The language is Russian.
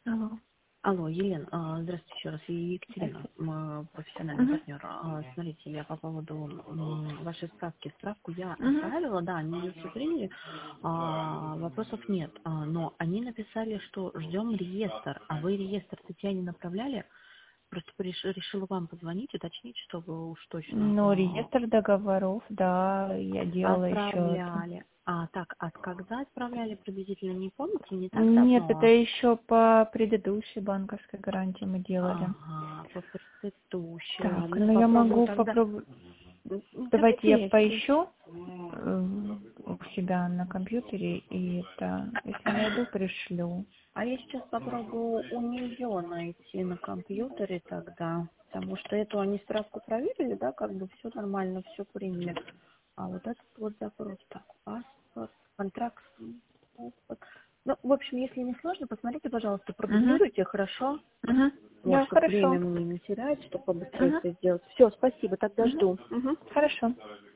Алло. Алло, Елена, здравствуйте еще раз, и Екатерина, мой профессиональный Угу. партнер. Смотрите, я по поводу вашей справки. Справку я Угу. отправила, да, они ее все приняли, вопросов нет. Но они написали, что ждем реестр, а вы реестр Татьяне направляли? Просто решила вам позвонить, уточнить, чтобы уж точно Ну, реестр договоров, да, я делала еще это. отправляли. Так, а когда отправляли приблизительно, не помните, не так Нет, это давно? еще по предыдущей банковской гарантии мы делали. Ага, по предыдущей, Так, ладно, ну я попробую могу тогда. попробовать. Давайте Давайте я я здесь. поищу у себя на компьютере, и это, если найду, пришлю. А я сейчас попробую у нее найти на компьютере тогда, потому что эту они справку проверили, да, как бы все нормально, все приняли. А вот этот вот запрос, так, паспорт, контракт, опыт. Ну, в общем, если не сложно, посмотрите, пожалуйста, Угу. продублируйте, хорошо? Угу. Может, Да, чтобы хорошо. время мне не терять, чтобы побыстрее Угу. все сделать. Все, спасибо, тогда Угу. жду. Мгм. Хорошо.